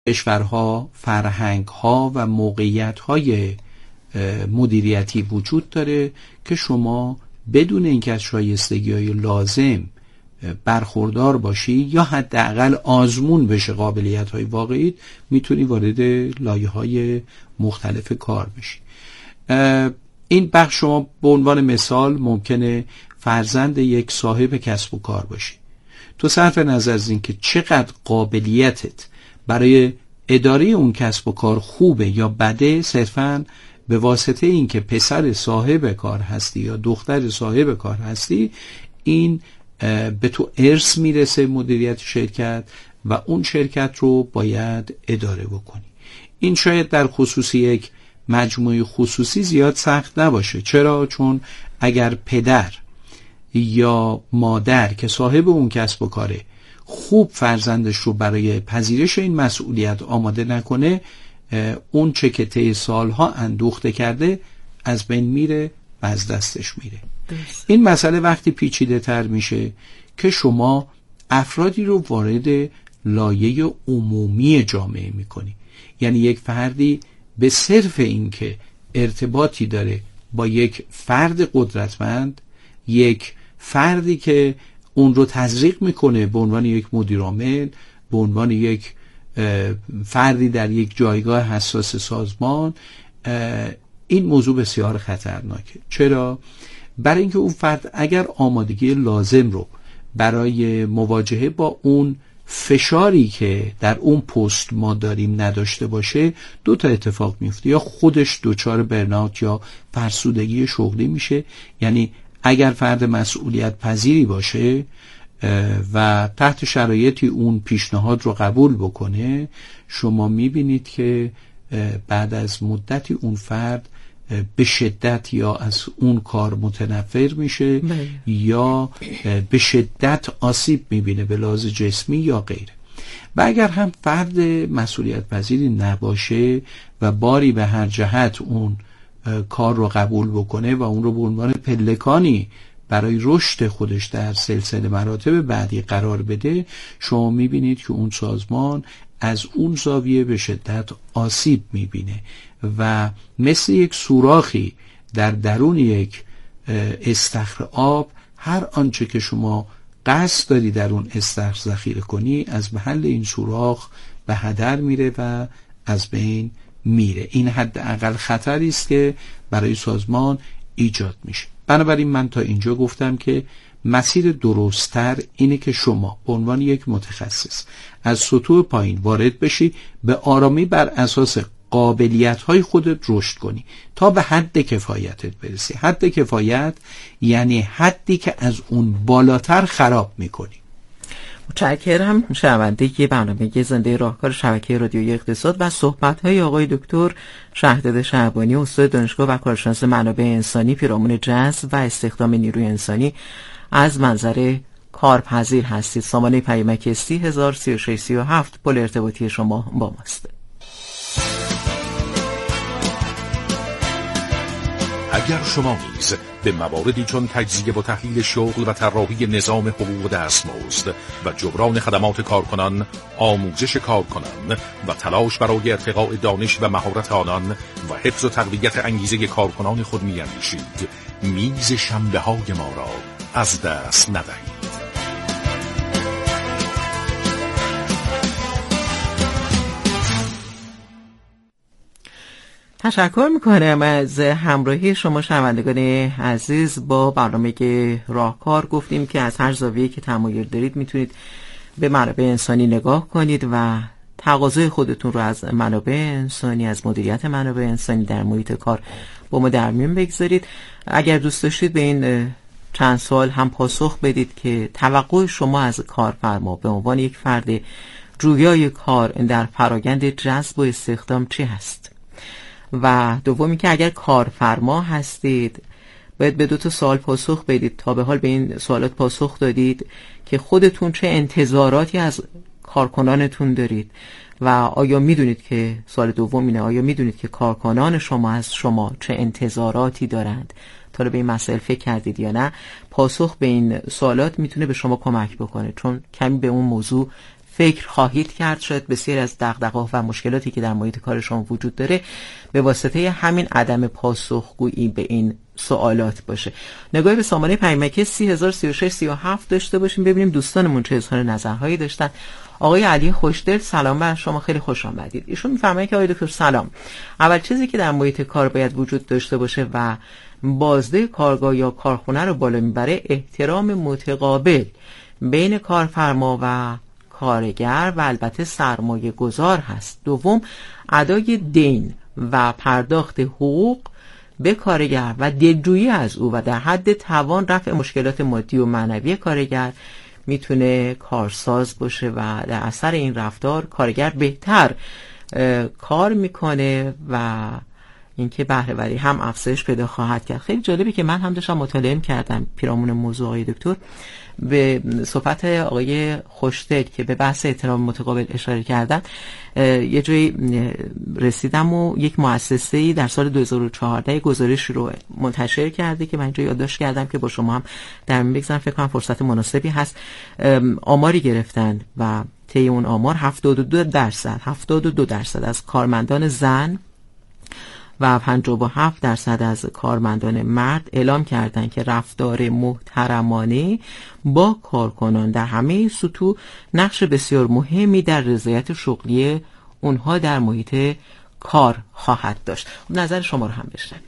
کشورها فرهنگ‌ها و موقعیت‌های مدیریتی وجود داره که شما بدون اینکه از شایستگی‌های لازم برخوردار باشی یا حداقل آزمون بشه قابلیت‌های واقعی، میتونی وارد لایه‌های مختلف کار بشی. این بخش شما به عنوان مثال ممکنه فرزند یک صاحب کسب و کار باشی. تو صرف نظر از اینکه چقدر قابلیتت برای اداره اون کسب و کار خوبه یا بده، صرفاً به واسطه اینکه پسر صاحب کار هستی یا دختر صاحب کار هستی، این به تو ارث میرسه مدیریت شرکت و اون شرکت رو باید اداره بکنی. این شاید در خصوص یک مجموعه خصوصی زیاد سخت نباشه. چرا؟ چون اگر پدر یا مادر که صاحب اون کسب و کاره خوب فرزندش رو برای پذیرش این مسئولیت آماده نکنه، اون چه که طی سالها اندوخته کرده از بین میره و از دستش میره. این مسئله وقتی پیچیده تر میشه که شما افرادی رو وارد لایه عمومی جامعه میکنی. یعنی یک فردی به صرف اینکه ارتباطی داره با یک فرد قدرتمند، یک فردی که اون رو تزریق میکنه به عنوان یک مدیرعامل، به عنوان یک فردی در یک جایگاه حساس سازمان، این موضوع بسیار خطرناکه. چرا؟ برای اینکه اون فرد اگر آمادگی لازم رو برای مواجهه با اون فشاری که در اون پست ما داریم نداشته باشه، دو تا اتفاق میفته: یا خودش دچار برن‌آوت یا فرسودگی شغلی میشه. یعنی اگر فرد مسئولیت پذیری باشه و تحت شرایطی اون پیشنهاد رو قبول بکنه، شما میبینید که بعد از مدتی اون فرد به شدت یا از اون کار متنفر میشه یا به شدت آسیب میبینه به لحاظ جسمی یا غیره. و اگر هم فرد مسئولیت پذیری نباشه و باری به هر جهت اون کار رو قبول بکنه و اون رو به عنوان پلکانی برای رشد خودش در سلسله مراتب بعدی قرار بده، شما میبینید که اون سازمان از اون زاویه به شدت آسیب میبینه و مثل یک سوراخی در درون یک استخر آب، هر آنچه که شما قصد داری در اون استخر ذخیره کنی از محل این سوراخ به هدر میره و از بین میره. این حداقل خطری است که برای سازمان ایجاد میشه. بنابراین من تا اینجا گفتم که مسیر درست‌تر اینه که شما به عنوان یک متخصص از سطوح پایین وارد بشی، به آرامی بر اساس قابلیت‌های خودت رشد کنی تا به حد کفایتت برسی. حد کفایت یعنی حدی که از اون بالاتر خراب میکنی. متشکرم. شنونده برنامه زنده راهکار شبکه رادیویی اقتصاد و صحبت‌های آقای دکتر شهرداد شعبانی، استاد دانشگاه و کارشناس منابع انسانی، پیرامون جذب و استخدام نیروی انسانی از منظر کارپذیر هستید. سامانه پیامک 303637 پل ارتباطی شما با ماست. اگر شما نیز به مواردی چون تجزیه و تحلیل شغل و طراحی نظام حقوق دستمزد و جبران خدمات کارکنان، آموزش کارکنان و تلاش برای ارتقاء دانش و مهارت آنان و حفظ و تقویت انگیزه کارکنان خود می‌اندیشید، میز شنبه‌های ما را از دست ندهید. تشکر میکنم از همراهی شما شنوندگان عزیز. با برنامه راهکار گفتیم که از هر زاویه‌ای که تمایل دارید میتونید به منابع انسانی نگاه کنید و تقاضای خودتون رو از منابع انسانی، از مدیریت منابع انسانی در محیط کار با ما در میون بگذارید. اگر دوست داشتید به این چند سوال هم پاسخ بدید که توقع شما از کارفرما به عنوان یک فرد جویای کار در فرآیند جذب و استخدام چی هست؟ و دومی که اگر کارفرما هستید باید به 2 سوال پاسخ بدید. تا به حال به این سوالات پاسخ دادید که خودتون چه انتظاراتی از کارکنانتون دارید و آیا میدونید که سوال دوم اینه، آیا میدونید که کارکنان شما از شما چه انتظاراتی دارند؟ تا به این مسئله فکر کردید یا نه؟ پاسخ به این سوالات میتونه به شما کمک بکنه، چون کمی به اون موضوع فکر خواهید کرد. شاید بسیار از دغدغه‌ها و مشکلاتی که در محیط کار شما وجود داره به واسطه همین عدم پاسخگویی به این سوالات باشه. نگاهی به سامانه پیامک 303637 داشته باشیم، ببینیم دوستانمون چه اظهار نظرهایی داشتن. آقای علی خوشدل، سلام بر شما، خیلی خوش آمدید. ایشون می‌فرمایند که آقای دکتر سلام، اول چیزی که در محیط کار باید وجود داشته باشه و بازده کارگاه یا کارخونه رو بالا میبره، احترام متقابل بین کارفرما و کارگر و البته سرمایه گذار هست. دوم، ادای دین و پرداخت حقوق به کارگر و دلجویی از او و در حد توان رفع مشکلات مادی و معنوی کارگر میتونه کارساز باشه و در اثر این رفتار کارگر بهتر کار میکنه و اینکه بهره‌وری هم افزایش پیدا خواهد کرد. خیلی جالبه که من هم داشتم مطالعه کردم پیرامون موضوع آقای دکتر به صحبت آقای خوشدل که به بحث احترام متقابل اشاره کردن، یه جایی رسیدم و یک مؤسسه‌ای در سال 2014 گزارش رو منتشر کرده که من اینجا یادداشت کردم که با شما هم در میون بگذارم، فکر کنم فرصت مناسبی هست. آماری گرفتن و طی اون آمار 72% از کارمندان زن و 57% از کارمندان مرد اعلام کردند که رفتار محترمانه با کارکنان در همه سطوح نقش بسیار مهمی در رضایت شغلی اونها در محیط کار خواهد داشت. نظر شما رو هم بشنویم.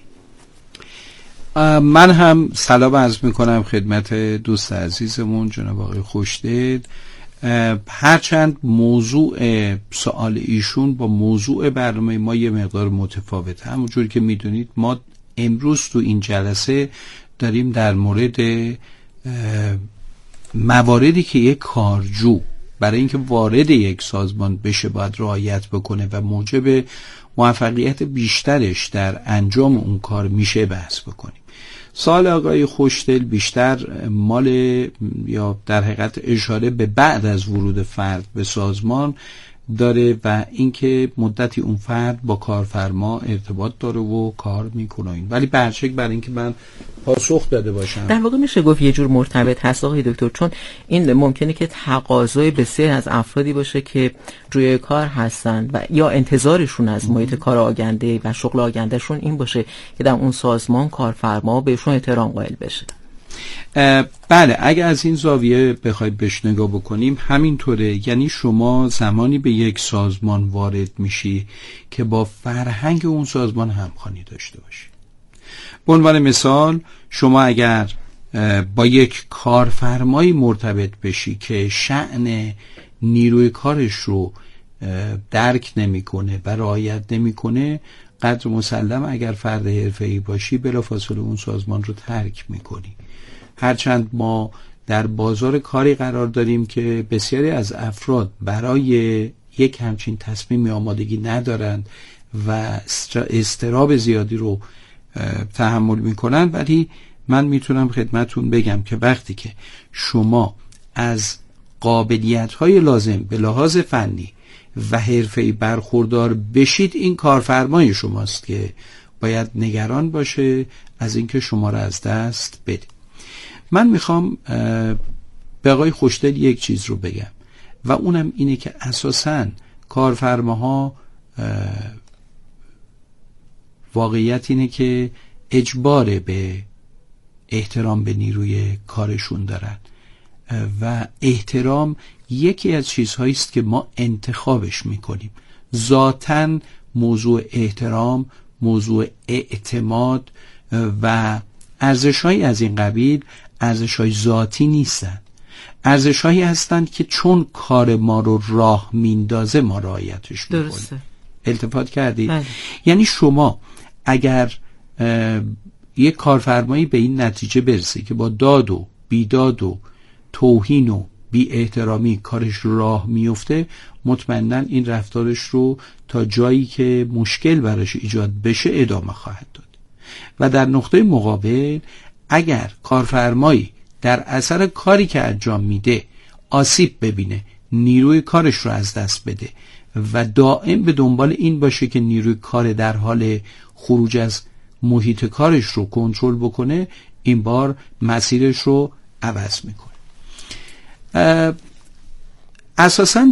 من هم سلام عرض میکنم خدمت دوست عزیزمون جناب آقای خوشدل. هرچند موضوع سوال ایشون با موضوع برنامه ما یه مقدار متفاوته، همونجوری که میدونید ما امروز تو این جلسه داریم در مورد مواردی که یک کارجو برای اینکه وارد یک سازمان بشه باید رعایت بکنه و موجب موفقیت بیشترش در انجام اون کار میشه بحث بکنیم. سوال آقای خوشدل بیشتر مال یا در حقیقت اشاره به بعد از ورود فرد به سازمان داره و اینکه مدتی اون فرد با کارفرما ارتباط داره و کار میکنه، ولی برچک برای اینکه من پاسخ داده باشم در واقع میشه گفت یه جور مرتبط هست آقای دکتر، چون این ممکنه که تقاضای بسیار از افرادی باشه که روی کار هستن و یا انتظارشون از محیط کار آینده و شغل آیندهشون این باشه که در اون سازمان کارفرما بهشون احترام قائل بشه. بله، اگه از این زاویه بخواید بهش نگاه بکنیم همینطوره. یعنی شما زمانی به یک سازمان وارد میشی که با فرهنگ اون سازمان همخوانی داشته باشی. به عنوان مثال شما اگر با یک کارفرمایی مرتبط بشی که شأن نیروی کارش رو درک نمیکنه و رعایت نمیکنه، قدر مسلم اگر فرد حرفه‌ای باشی بلافاصله اون سازمان رو ترک میکنی. هرچند ما در بازار کاری قرار داریم که بسیاری از افراد برای یک همچین تصمیمی آمادگی ندارند و اضطراب زیادی رو تحمل میکنن، ولی من میتونم خدمتون بگم که وقتی که شما از قابلیت‌های لازم به لحاظ فنی و حرفه‌ای برخوردار بشید، این کارفرمای شماست که باید نگران باشه از اینکه شما را از دست بده. من میخوام به آقای خوشدل یک چیز رو بگم و اونم اینه که اساساً کارفرماها واقعیت اینه که اجبار به احترام به نیروی کارشون دارن و احترام یکی از چیزهایی است که ما انتخابش میکنیم. ذاتاً موضوع احترام، موضوع اعتماد و ارزش‌هایی از این قبیل ارزش‌های ذاتی نیستن، ارزش‌هایی هستند که چون کار ما رو راه میندازه ما رعایتش میکنیم. درسته. التفات کردید؟ یعنی شما اگر یک کارفرمایی به این نتیجه برسه که با داد و بیداد و توهین و بی احترامی کارش راه میفته، مطمئناً این رفتارش رو تا جایی که مشکل براش ایجاد بشه ادامه خواهد داد. و در نقطه مقابل اگر کارفرمایی در اثر کاری که انجام میده آسیب ببینه، نیروی کارش رو از دست بده و دائم به دنبال این باشه که نیروی کار در حال خروج از محیط کارش رو کنترل بکنه، این بار مسیرش رو عوض میکنه. اساساً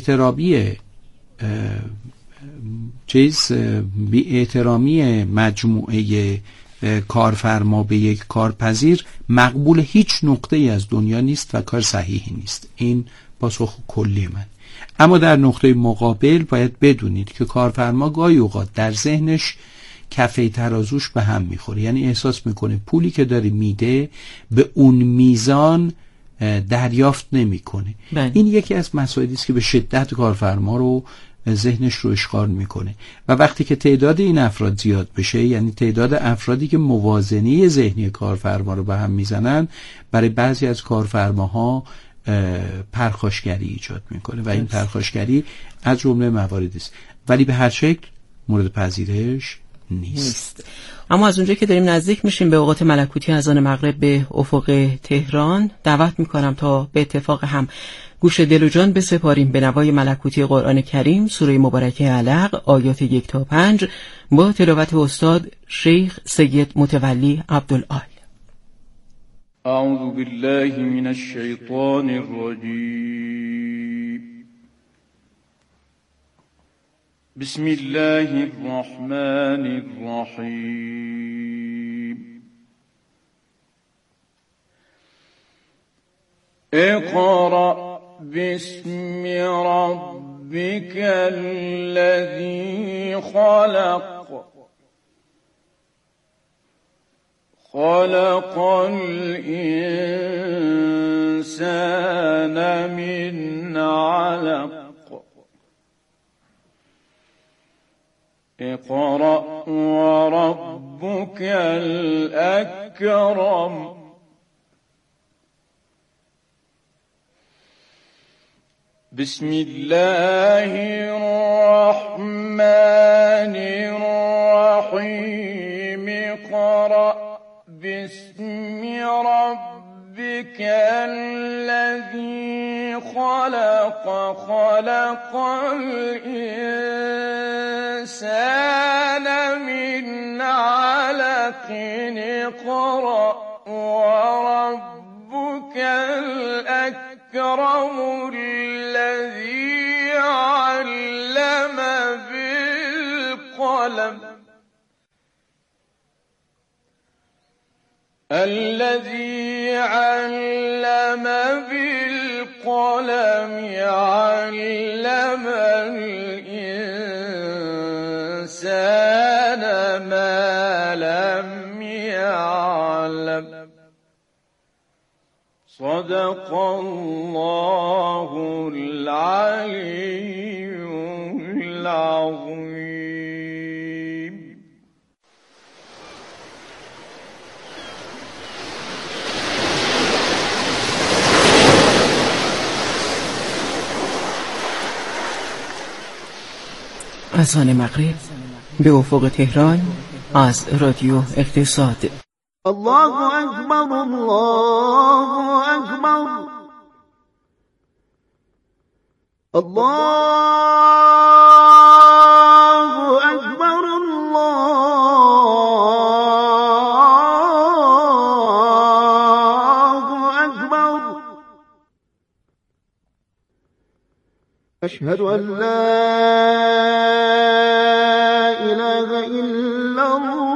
بی احترامی مجموعه کارفرما به یک کارپذیر مقبول هیچ نقطه ای از دنیا نیست و کار صحیحی نیست. این پاسخ کلی من. اما در نقطه مقابل باید بدونید که کارفرما گاهی اوقات در ذهنش کفه ترازوش به هم میخوره، یعنی احساس میکنه پولی که داره میده به اون میزان دریافت نمیکنه. این یکی از مسائلی است که به شدت کارفرما رو ذهنش رو اشغال میکنه و وقتی که تعداد این افراد زیاد بشه، یعنی تعداد افرادی که موازنه ذهنی کارفرما رو به هم میزنن، برای بعضی از کارفرماها پرخاشگری ایجاد میکنه و این پرخاشگری از جمله مواردی است، ولی به هر شکل مورد پذیرش نیست. اما از اونجایی که داریم نزدیک میشیم به اوقات ملکوتی اذان مغرب به افق تهران، دعوت میکنم تا به اتفاق هم گوش دل و جان بسپاریم به نوای ملکوتی قرآن کریم، سوره مبارکه علق، آیات 1 تا 5 با تلاوت استاد شیخ سید متولی عبدالآل. اعوذ بالله من الشیطان الرجیم. بسم الله الرحمن الرحیم. اقرأ باسم ربك الذي خلق. خلق الإنسان من علق. اقرأ وربك الأكرم. بسم الله الرحمن الرحيم. اقرأ باسم ربك الذي خلق. خلق الإنسان من علق. اقرأ وربك الأكرم الذي علم بالقلم. الذي علم بالقلم. علم الإنسان ما لم يعلم. صدق الله العلي العظيم. اذان مغرب به افق تهران از رادیو اقتصاد. الله اکبر، الله اکبر، الله اکبر، الله اکبر. اشهد ان لا اله الا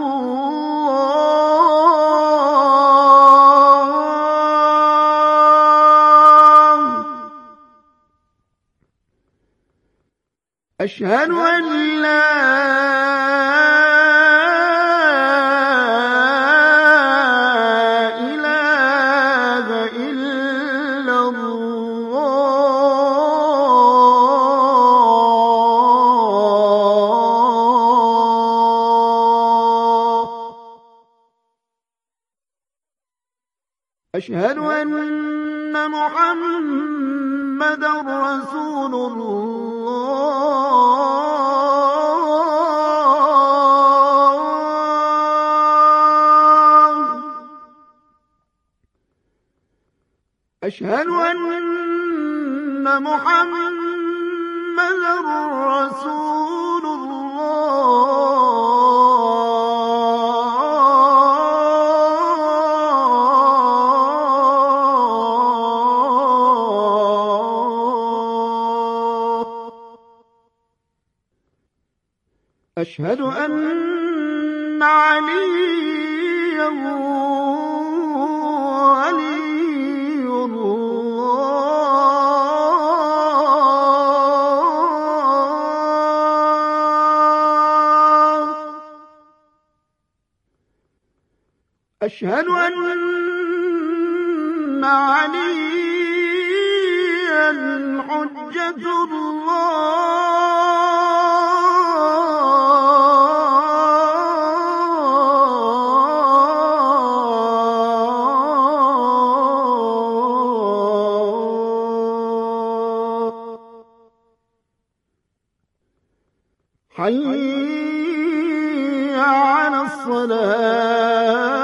الله. أشهد أن لا إله إلا الله. أشهد أن محمدا رسول الله. أشهد أن محمدا رسول الله. أشهد أن عليا ولي الله. أشهد أن عليا حجة الله. حي على الصلاة.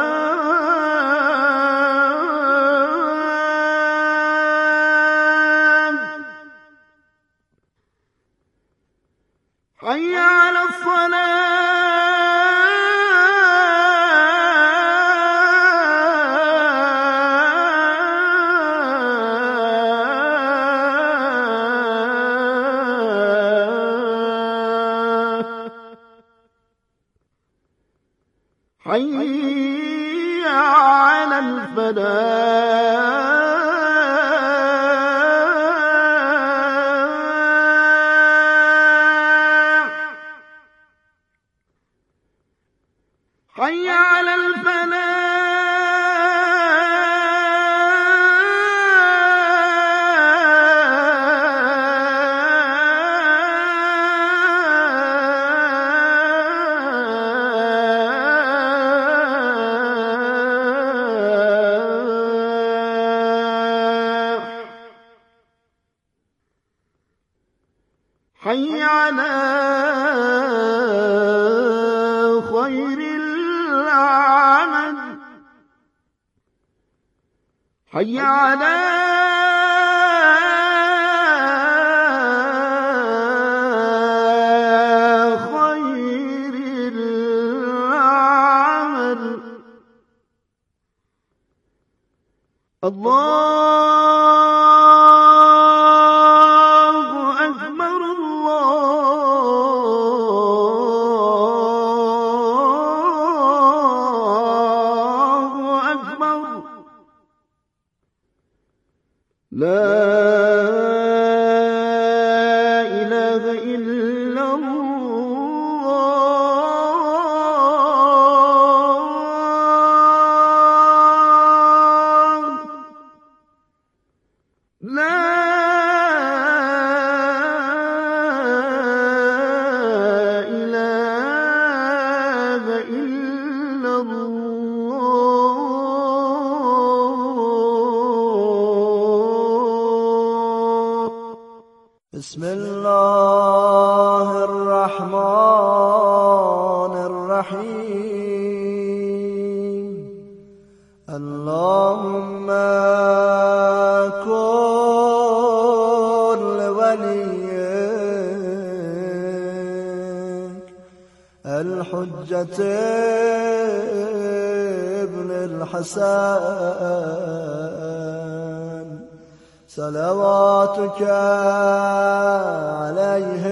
حي على الصلاة. حي على الفلاح. حي على الفلاح. حي على خير العمل. حي على خير العمل. الله أكبر. الله أكبر. لا إله إلا الله. لا إله إلا الله. بسم الله الرحمن الرحيم. اللهم كن لوليك الحجة ابن الحسن صلواتك عليه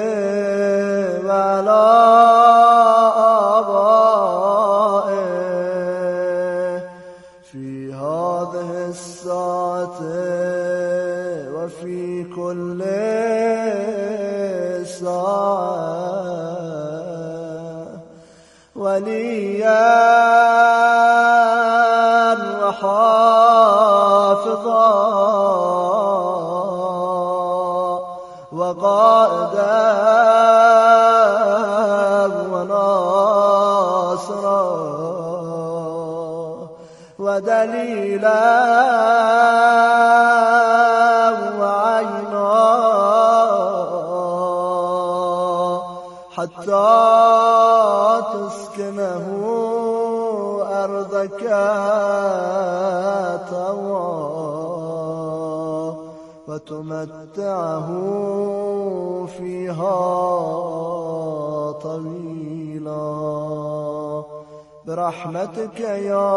وعلى آبائه في هذه الساعة وفي كل ساعة وليا وحافظا وقائدا وناصرا ودليلا وعينا حتى تسكنه أرضك طوعا وتمتعه فيها طويلا برحمتك يا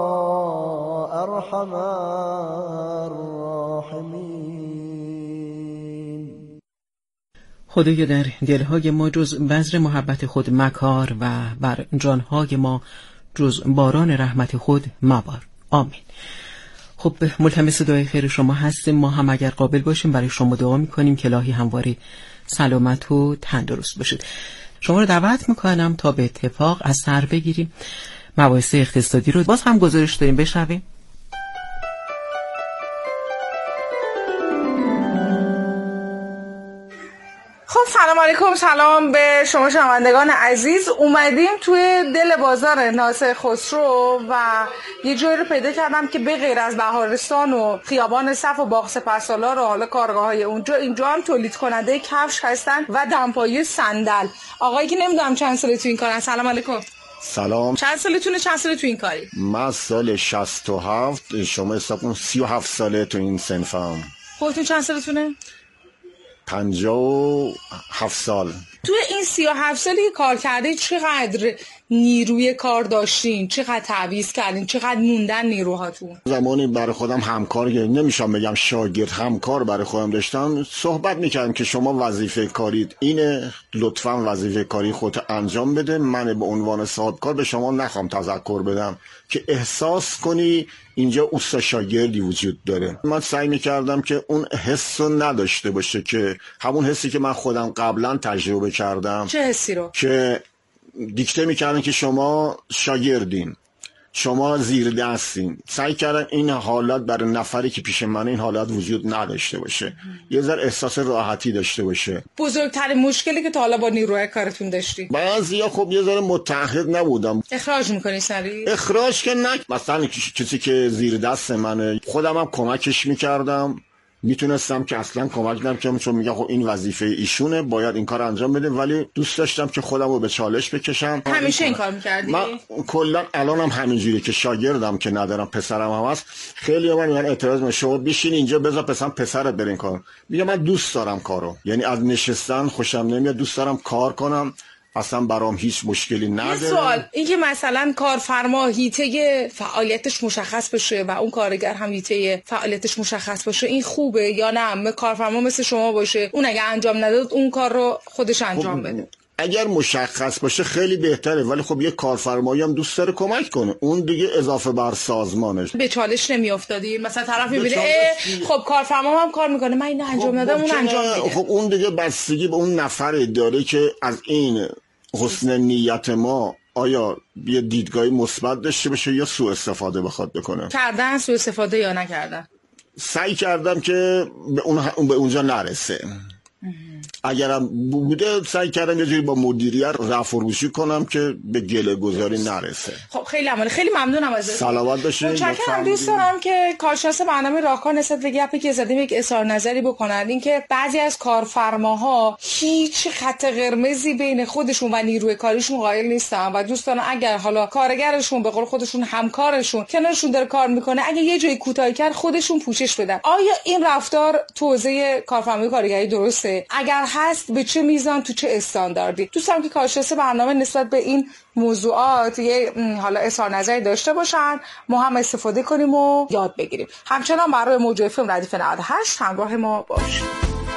أرحم الراحمين. خدایا در دلهای ما جز بذر محبت خود مکار و بر جانهای ما جز باران رحمت خود مبار. آمین. خب ملتمس دعای خیر شما هستیم. ما هم اگر قابل باشیم برای شما دعا میکنیم که الهی همواره سلامت و تندرست باشید. شما رو دعوت میکنم تا به اتفاق از سر بگیریم مباحث اقتصادی رو. باز هم گزارش داریم، بشنویم. خب سلام علیکم، سلام به شما شنوندگان عزیز. اومدیم توی دل بازار ناصر خسرو و یه جایی رو پیدا کردم که به غیر از بهارستان و خیابان صف و باغ سپهسالار و حالا کارگاه‌های اونجا، اینجا هم تولید کننده کفش هستن و دمپایی صندل. آقایی که نمیدونم چند ساله تو این کارن. سلام علیکم. سلام. چند سالتونه؟ چند ساله تو این کاری؟ من سال 67، شما حساب کن 37 ساله تو این صنفم. خودتون چند سالتونه؟ 57 سال. توی این 37 سالی که کار کردید چقدر نیروی کار داشتین؟ چقدر تعویض کردین؟ چقدر موندن نیروهاتون؟ زمانی برای خودم همکار، نمیشم بگم شاگرد، همکار برای خودم داشتم. صحبت میکردم که شما وظیفه کارید اینه، لطفاً وظیفه کاری خودت انجام بده. من به عنوان صاحب کار به شما نخوام تذکر بدم که احساس کنی اینجا اوستا شاگردی وجود داره. من سعی میکردم که اون حس رو نداشته باشه، که همون حسی که من خودم قبلا تجربه کردم. چه حسی رو؟ که دیکته میکردن که شما شاگردین، شما زیر دستین. سعی کردن این حالت برای نفری که پیش من این حالت وجود نداشته باشه، یه ذره احساس راحتی داشته باشه. بزرگترین مشکلی که تا حالا با نیروی کارتون داشتی؟ بعضیا خب یه ذره متعهد نبودم. اخراج میکنی سریع؟ اخراج که نه، مثلا کسی که زیر دست منه خودم هم کمکش میکردم، میتونستم که اصلا کمک نکنم، چون میگم خب این وظیفه ایشونه، باید این کار انجام بده، ولی دوست داشتم که خودم رو به چالش بکشم. همیشه این کار میکردی؟ من کلا الانم همینجوری که شاگردم که ندارم، پسرم هم هست. خیلی من اعتراض میشه بشین اینجا بذار پسرت برین کار. میگم من دوست دارم کارو، یعنی از نشستن خوشم نمیاد، دوست دارم کار کنم، اصلا برام هیچ مشکلی نداره. یه سوال، این که مثلا کارفرما هیته فعالیتش مشخص بشه و اون کارگر هم هیته فعالیتش مشخص باشه، این خوبه یا نه؟ کارفرما مثل شما باشه، اون اگه انجام نداد اون کار رو خودش انجام بده. اگر مشخص باشه خیلی بهتره، ولی خب یه کارفرمایی هم دوست داره کمک کنه، اون دیگه اضافه بر سازمانش. به چالش نمیافتادی؟ مثلا طرف میبینه خب کارفرما هم کار میکنه، من اینو انجام ندادم، اون انجام میده. خب اون دیگه بستگی به اون نفر داره که از این حسن نیت ما آیا یه دیدگاهی مثبت داشته باشه یا سوء استفاده بخواد بکنه. کردن سوء استفاده یا نکردن؟ سعی کردم که به اونجا نرسه. اگرم بوده سعی کردم یه جوری با مدیریت رفع و روشی کنم که به گله گذاری نرسه. خب خیلی عمالی، خیلی ممنونم ازت. سلامت باشید. متشکرم. دوست دارم که کارشناس برنامه راهکار نسبت به گپی که زدیم یک اظهار نظری بکنن، این که بعضی از کارفرماها هیچ خط قرمزی بین خودشون و نیروی کاریشون قائل نیستن و دوست دارن اگر حالا کارگرشون به قول خودشون همکارشون کنارشون داره کار میکنه، اگه یه جایی کوتاهی کرد خودشون پوشش بدن. آیا این رفتار تو حوزه کارفرمایی کارگری درسته؟ اگر هست به چه میزان، تو چه استانداردی؟ دوستم که کارشناس برنامه نسبت به این موضوعات یه حالا اظهار نظری داشته باشن، ما هم استفاده کنیم و یاد بگیریم. همچنان برای موضوع فیلم ردیف 98 همراه ما باشید.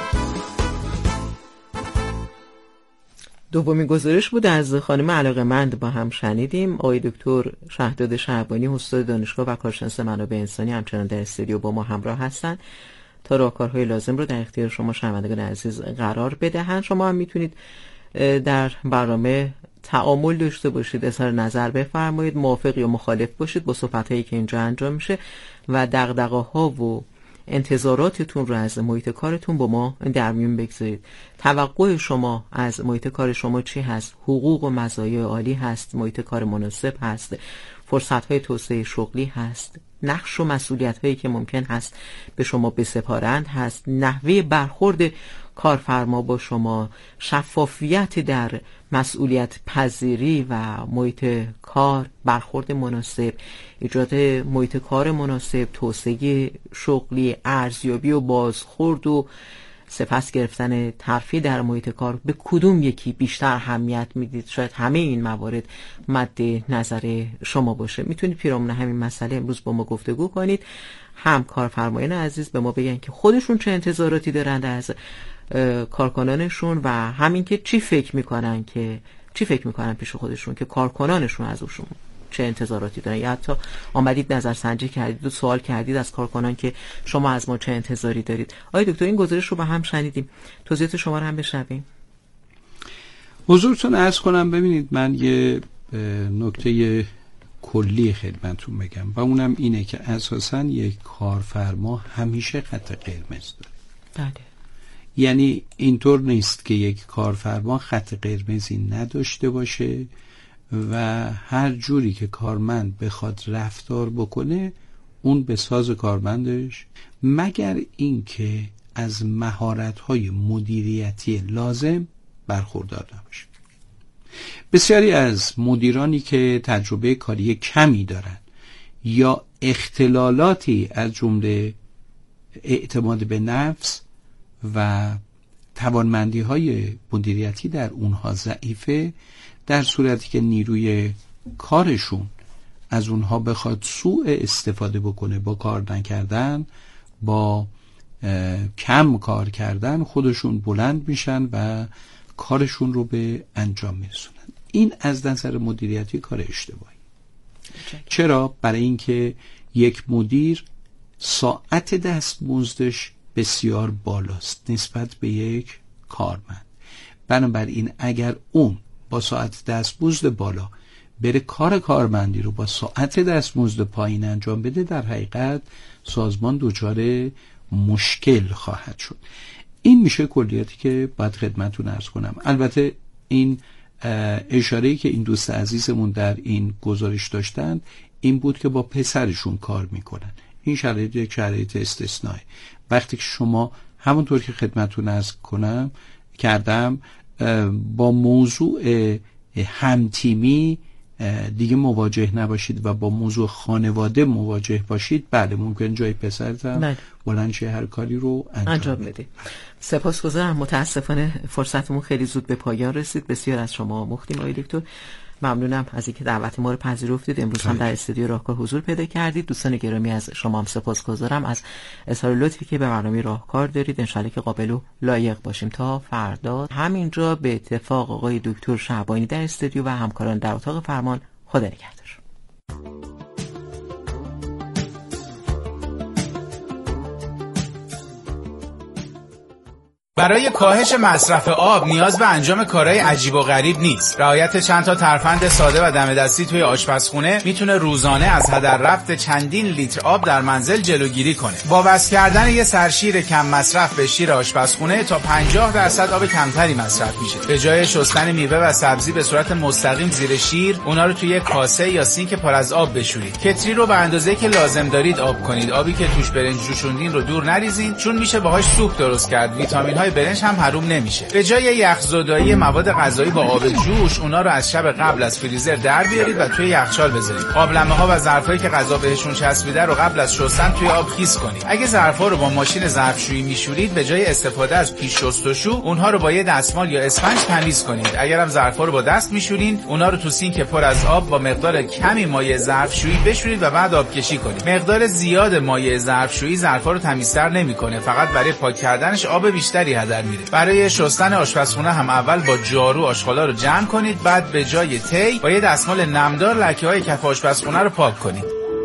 دومین گزارش بود از خانم علاقه‌مند با هم شنیدیم. آقای دکتر شهداد شعبانی، استاد دانشگاه و کارشناس منابع انسانی، همچنان در استودیو با ما همراه هستند تا راهکارهای لازم رو در اختیار شما شنوندگان عزیز قرار بدهند. شما هم میتونید در برنامه تعامل داشته باشید، اظهار نظر بفرمایید، موافق یا مخالف باشید با صحبت‌هایی که اینجا انجام میشه و دغدغه‌ها و انتظاراتتون رو از محیط کارتون با ما در میون بگذارید. توقع شما از محیط کار شما چی هست؟ حقوق و مزایای عالی هست؟ محیط کار مناسب هست؟ فرصت‌های توسعه شغلی هست؟ نقش و مسئولیت‌هایی که ممکن هست به شما بسپارند هست؟ نحوه برخورد کارفرما با شما، شفافیت در مسئولیت پذیری و محیط کار، برخورد مناسب، ایجاد محیط کار مناسب، توسعه شغلی، ارزیابی و بازخورد و سپس گرفتن ترفیع در محیط کار، به کدوم یکی بیشتر اهمیت میدید؟ شاید همه این موارد مد نظر شما باشه. میتونید پیرامون همین مسئله امروز با ما گفتگو کنید. هم کارفرمایان عزیز به ما بگن که خودشون چه انتظاراتی دارند از کارکنانشون و همین که چی فکر میکنن پیش خودشون که کارکنانشون از اوشون چه انتظاراتی دارن، یا حتی آمدید نظرسنجی کردید و سوال کردید از کارکنان که شما از ما چه انتظاری دارید. آقای دکتر این گزارش رو با هم شنیدیم، توضیحات شما رو هم بشنویم. حضورتون عرض کنم، ببینید من یه نکته کلی خدمتتون بگم و اونم اینه که اساساً یک کارفرما همیشه خط قرمز داره. بله. یعنی اینطور نیست که یک کارفرما خط قرمزی نداشته باشه و هر جوری که کارمند بخواد رفتار بکنه اون به ساز کارمندش، مگر اینکه از مهارت‌های مدیریتی لازم برخوردار نباشه. بسیاری از مدیرانی که تجربه کاری کمی دارن یا اختلالاتی از جمله اعتماد به نفس و توانمندی‌های مدیریتی در اونها ضعیفه، در صورتی که نیروی کارشون از اونها بخواد سوء استفاده بکنه با کار نکردن، با کم کار کردن، خودشون بلند میشن و کارشون رو به انجام میرسونن. این از نظر مدیریتی کار اشتباهی. چرا؟ برای اینکه یک مدیر ساعت دستمزدش بسیار بالاست نسبت به یک کارمند. بنابراین اگر اون با ساعت دستمزد بالا بره کار کارمندی رو با ساعت دستمزد پایین انجام بده، در حقیقت سازمان دچار مشکل خواهد شد. این میشه کلیاتی که باید خدمتتون عرض کنم. البته این اشاره‌ای که این دوست عزیزمون در این گزارش داشتن این بود که با پسرشون کار میکنن. این شرایط یک شرایط استثنایی. وقتی که شما همونطور که خدمتتون عرض کردم با موضوع همتیمی دیگه مواجه نباشید و با موضوع خانواده مواجه باشید، بله ممکن جای پسرتم بلند شه هر کاری رو انجام بده. سپاسگزارم. متاسفانه فرصتمون خیلی زود به پایان رسید. بسیار از شما مختیم آقای دکتر. ممنونم از اینکه دعوت ما رو پذیرفتید. امروز هم در استودیو راهکار حضور پیدا کردید. دوستان گرامی از شما هم سپاسگزارم از اظهار لطفی که به برنامه راهکار دارید. انشالله که قابل و لایق باشیم. تا فردا همینجا به اتفاق آقای دکتر شعبانی در استودیو و همکاران در اتاق فرمان، خدا نگهدار. برای کاهش مصرف آب نیاز به انجام کارهای عجیب و غریب نیست. رعایت چند تا ترفند ساده و دم دستی توی آشپزخونه میتونه روزانه از هدر رفت چندین لیتر آب در منزل جلوگیری کنه. با وصل کردن یه سرشیر کم مصرف به شیر آشپزخونه تا 50% آب کمتری مصرف میشه. به جای شستن میوه و سبزی به صورت مستقیم زیر شیر، اونا رو توی کاسه یا سینک پر از آب بشورید. کتری رو به اندازه‌ای که لازم دارید آب کنید. آبی که توش برنج جوشوندین رو دور نریزین، چون میشه باهاش سوپ درست کرد. ویتامین‌های برنج هم حروم نمیشه. به جای یخزدایی مواد غذایی با آب جوش، اونا رو از شب قبل از فریزر در بیارید و توی یخچال بذارید. قابلمه‌ها و ظرفایی که غذا بهشون چسبیده رو قبل از شستن توی آب خیس کنید. اگه ظرفا رو با ماشین ظرفشویی میشورید، به جای استفاده از پیش شستشو، اونها رو با یه دستمال یا اسفنج تمیز کنید. اگر هم ظرفا رو با دست میشورید، اونا رو تو سینک پر از آب با مقدار کمی مایع ظرفشویی بشورید و بعد آبکشی کنید. مقدار زیاد مایع ظرفشویی ظرفا رو تمیزتر نمیکنه، فقط برای پاک کردنش آب بیشتری هدر میره. برای شستن آشپزخونه هم اول با جارو آشغالا رو جمع کنید، بعد به جای تی با یه دستمال نمدار لکه‌های کف آشپزخونه رو پاک کنید.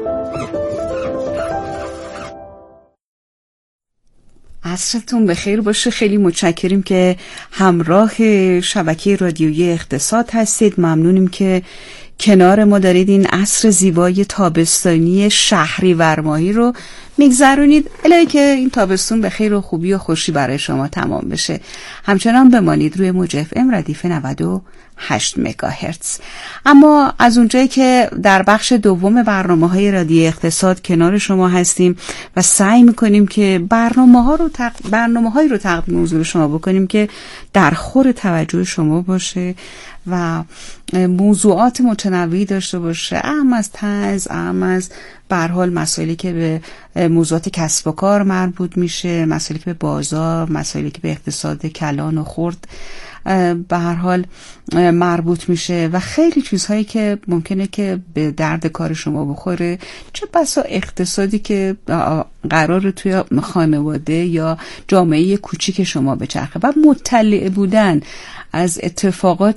عصرتون بخیر باشه. خیلی متشکریم که همراه شبکه رادیویی اقتصاد هستید. ممنونیم که کنار ما دارید این عصر زیبای تابستانی شهریور ماهی رو میگذرونید. الهی که این تابستون به خیر و خوبی و خوشی برای شما تمام بشه. همچنان بمانید روی موج اف ام ردیف 98 مگاهرتز. اما از اونجایی که در بخش دوم برنامه‌های رادیو اقتصاد کنار شما هستیم و سعی میکنیم که برنامه‌هایی رو تقدیم حضور شما بکنیم که در خور توجه شما باشه و موضوعات متنوعی داشته باشه، اهم از طنز، اهم از به هر حال مسائلی که به موضوعات کسب و کار مربوط میشه، مسائلی که به بازار، مسائلی که به اقتصاد کلان و خرد به هر حال مربوط میشه و خیلی چیزهایی که ممکنه که به درد کار شما بخوره، چه بسا اقتصادی که قرار توی خانواده یا جامعه کوچیک شما بچرخه و مطلع بودن از اتفاقات